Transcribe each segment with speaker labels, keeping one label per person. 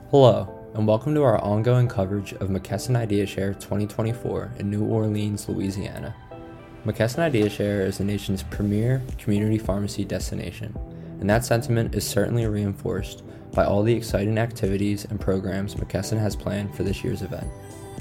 Speaker 1: Hello, and welcome to our ongoing coverage of McKesson IdeaShare 2024 in New Orleans, Louisiana. McKesson IdeaShare is the nation's premier community pharmacy destination, and that sentiment is certainly reinforced by all the exciting activities and programs McKesson has planned for this year's event.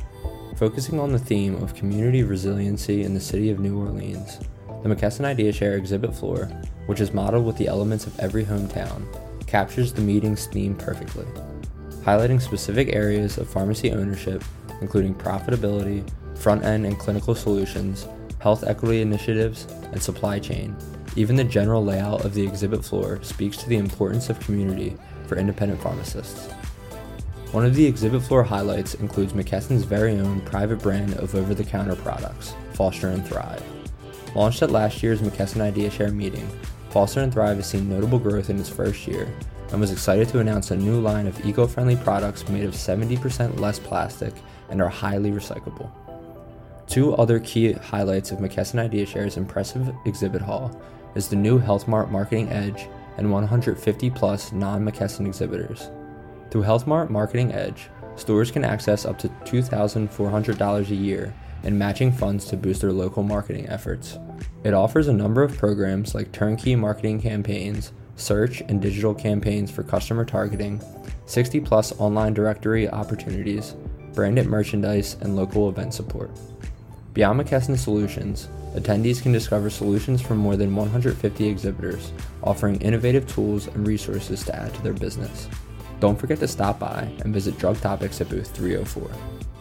Speaker 1: Focusing on the theme of community resiliency in the city of New Orleans, the McKesson IdeaShare exhibit floor, which is modeled with the elements of every hometown, captures the meeting's theme perfectly, highlighting specific areas of pharmacy ownership, including profitability, front-end and clinical solutions, health equity initiatives, and supply chain. Even the general layout of the exhibit floor speaks to the importance of community for independent pharmacists. One of the exhibit floor highlights includes McKesson's very own private brand of over-the-counter products, Foster & Thrive. Launched at last year's McKesson IdeaShare meeting, Foster & Thrive has seen notable growth in its first year, and was excited to announce a new line of eco-friendly products made of 70% less plastic and are highly recyclable. Two other key highlights of McKesson IdeaShare's impressive exhibit hall is the new Health Mart Marketing Edge and 150 plus non-McKesson exhibitors. Through Health Mart Marketing Edge, stores can access up to $2,400 a year in matching funds to boost their local marketing efforts. It offers a number of programs like turnkey marketing campaigns, search and digital campaigns for customer targeting, 60 plus online directory opportunities, branded merchandise, and local event support. Beyond McKesson solutions, attendees can discover solutions from more than 150 exhibitors, offering innovative tools and resources to add to their business. Don't forget to stop by and visit Drug Topics at booth 304.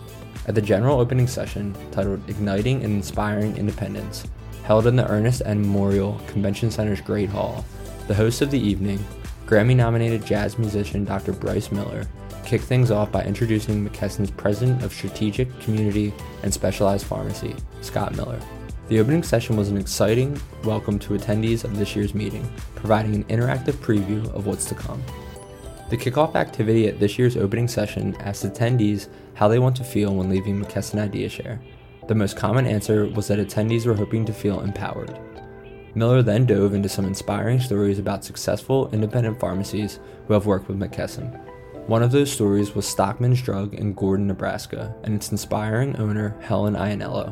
Speaker 1: At the general opening session, titled Igniting and Inspiring Independence, held in the Ernest N. Memorial Convention Center's Great Hall, the host of the evening, Grammy-nominated jazz musician Dr. Bryce Miller, kicked things off by introducing McKesson's President of Strategic, Community, and Specialized Pharmacy, Scott Miller. The opening session was an exciting welcome to attendees of this year's meeting, providing an interactive preview of what's to come. The kickoff activity at this year's opening session asked attendees how they want to feel when leaving McKesson IdeaShare. The most common answer was that attendees were hoping to feel empowered. Miller then dove into some inspiring stories about successful independent pharmacies who have worked with McKesson. One of those stories was Stockman's Drug in Gordon, Nebraska, and its inspiring owner, Helen Iannello.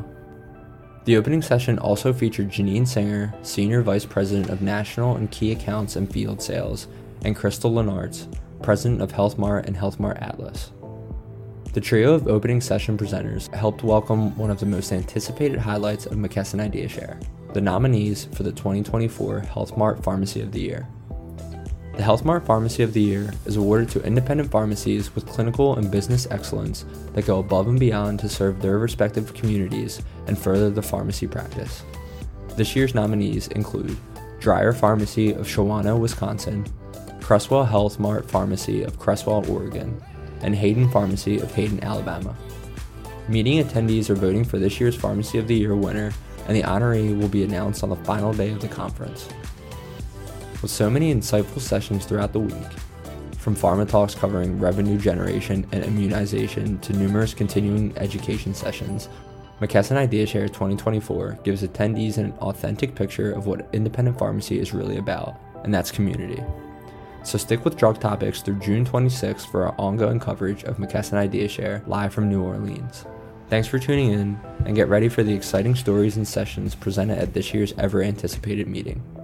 Speaker 1: The opening session also featured Janine Singer, Senior Vice President of National and Key Accounts and Field Sales, and Crystal Lenartz, President of Health Mart and Health Mart Atlas. The trio of opening session presenters helped welcome one of the most anticipated highlights of McKesson IdeaShare, the nominees for the 2024 Health Mart Pharmacy of the Year. The Health Mart Pharmacy of the Year is awarded to independent pharmacies with clinical and business excellence that go above and beyond to serve their respective communities and further the pharmacy practice. This year's nominees include Dreyer Pharmacy of Shawana, Wisconsin, Cresswell Health Mart Pharmacy of Cresswell, Oregon, and Hayden Pharmacy of Hayden, Alabama. Meeting attendees are voting for this year's Pharmacy of the Year winner, and the honoree will be announced on the final day of the conference. With so many insightful sessions throughout the week, from pharma talks covering revenue generation and immunization to numerous continuing education sessions, McKesson IdeaShare 2024 gives attendees an authentic picture of what independent pharmacy is really about, and that's community. So stick with Drug Topics through June 26th for our ongoing coverage of McKesson IdeaShare live from New Orleans. Thanks for tuning in, and get ready for the exciting stories and sessions presented at this year's ever-anticipated meeting.